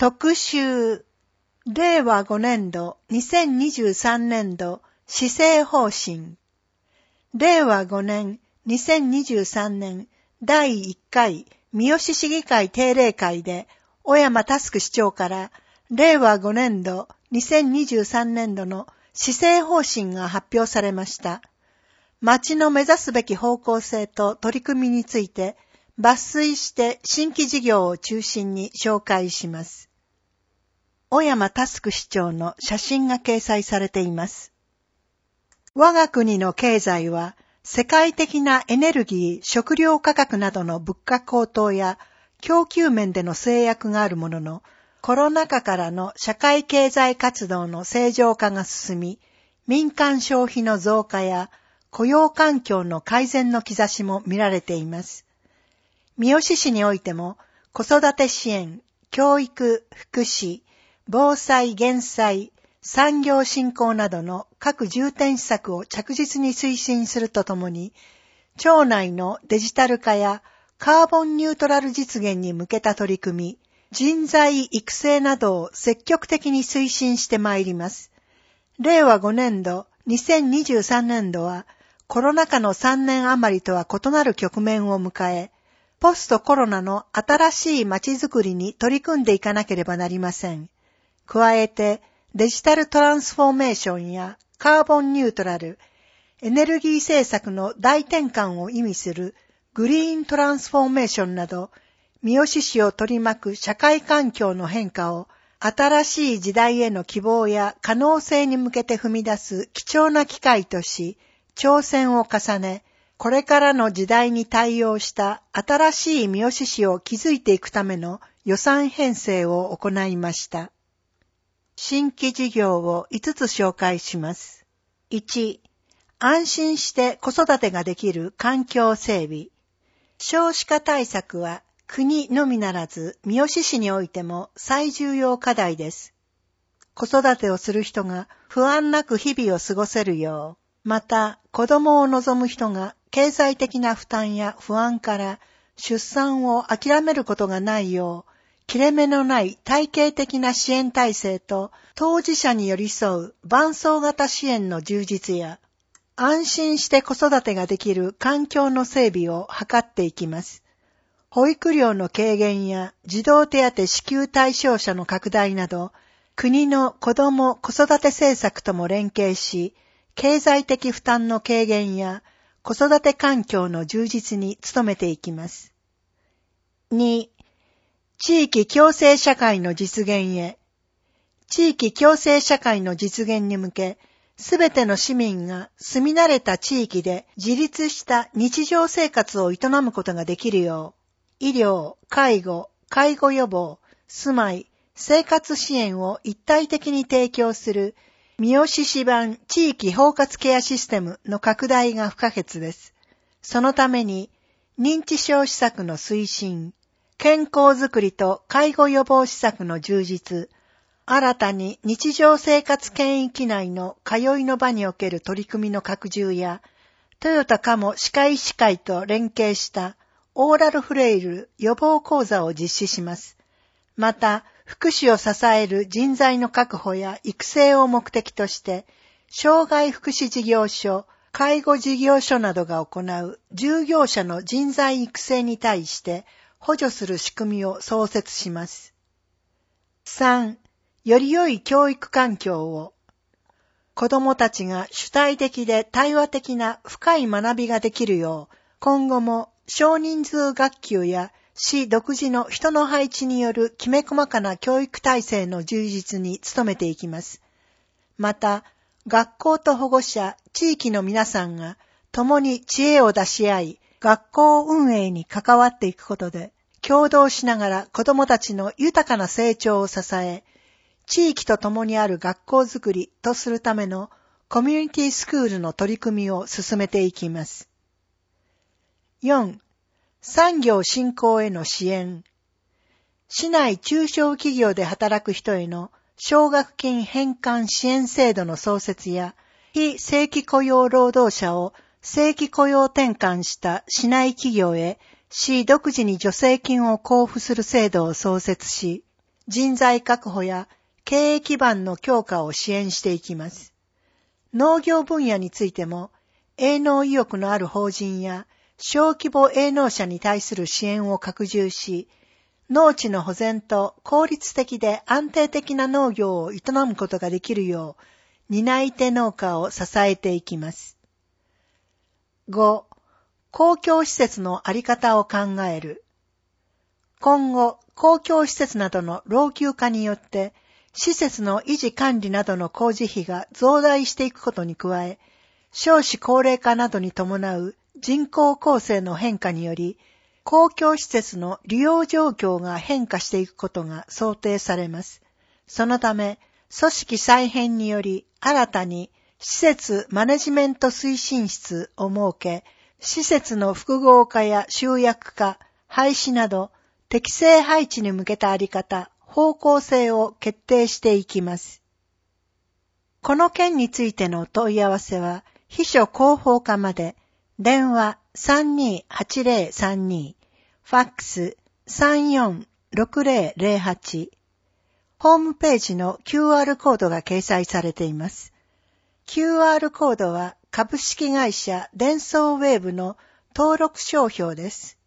特集、令和5年度2023年度施政方針。令和5年2023年第1回三好市議会定例会で、小山佑市長から令和5年度2023年度の施政方針が発表されました。町の目指すべき方向性と取り組みについて抜粋して新規事業を中心に紹介します。小山佑市長の写真が掲載されています。我が国の経済は世界的なエネルギー、食料価格などの物価高騰や供給面での制約があるものの、コロナ禍からの社会経済活動の正常化が進み、民間消費の増加や雇用環境の改善の兆しも見られています。三好市においても子育て支援、教育、福祉、防災・減災、産業振興などの各重点施策を着実に推進するとともに、町内のデジタル化やカーボンニュートラル実現に向けた取り組み、人材育成などを積極的に推進してまいります。令和5年度、2023年度はコロナ禍の3年余りとは異なる局面を迎え、ポストコロナの新しい街づくりに取り組んでいかなければなりません。加えて、デジタルトランスフォーメーションやカーボンニュートラル、エネルギー政策の大転換を意味するグリーントランスフォーメーションなど、三好市を取り巻く社会環境の変化を新しい時代への希望や可能性に向けて踏み出す貴重な機会とし、挑戦を重ね、これからの時代に対応した新しい三好市を築いていくための予算編成を行いました。新規事業を5つ紹介します。1、安心して子育てができる環境整備。少子化対策は国のみならず三好市においても最重要課題です。子育てをする人が不安なく日々を過ごせるよう、また子供を望む人が経済的な負担や不安から出産を諦めることがないよう、切れ目のない体系的な支援体制と当事者に寄り添う伴走型支援の充実や、安心して子育てができる環境の整備を図っていきます。保育料の軽減や児童手当支給対象者の拡大など、国の子ども・子育て政策とも連携し、経済的負担の軽減や子育て環境の充実に努めていきます。2、地域共生社会の実現へ。地域共生社会の実現に向け、すべての市民が住み慣れた地域で自立した日常生活を営むことができるよう、医療、介護、介護予防、住まい、生活支援を一体的に提供する三好市版地域包括ケアシステムの拡大が不可欠です。そのために認知症施策の推進、健康づくりと介護予防施策の充実、新たに日常生活圏域内の通いの場における取り組みの拡充や、トヨタカモ歯科医師会と連携したオーラルフレイル予防講座を実施します。また、福祉を支える人材の確保や育成を目的として、障害福祉事業所、介護事業所などが行う従業者の人材育成に対して補助する仕組みを創設します。3、より良い教育環境を。子どもたちが主体的で対話的な深い学びができるよう、今後も少人数学級や市独自の人の配置によるきめ細かな教育体制の充実に努めていきます。また、学校と保護者、地域の皆さんが共に知恵を出し合い、学校運営に関わっていくことで、協働しながら子どもたちの豊かな成長を支え、地域と共にある学校づくりとするためのコミュニティスクールの取り組みを進めていきます。4、産業振興への支援。市内中小企業で働く人への奨学金返還支援制度の創設や、非正規雇用労働者を正規雇用転換した市内企業へ市独自に助成金を交付する制度を創設し、 人材確保や経営基盤の強化を支援していきます。農業分野についても、営農意欲のある法人や小規模営農者に対する支援を拡充し、農地の保全と効率的で安定的な農業を営むことができるよう、担い手農家を支えていきます。5. 公共施設のあり方を考える。今後、公共施設などの老朽化によって、施設の維持管理などの工事費が増大していくことに加え、少子高齢化などに伴う人口構成の変化により、公共施設の利用状況が変化していくことが想定されます。そのため、組織再編により新たに施設マネジメント推進室を設け、施設の複合化や集約化、廃止など、適正配置に向けたあり方、方向性を決定していきます。この件についての問い合わせは、秘書広報課まで、電話 328032、ファックス 346008、ホームページの QR コードが掲載されています。QR コードは株式会社デンソーウェーブの登録商標です。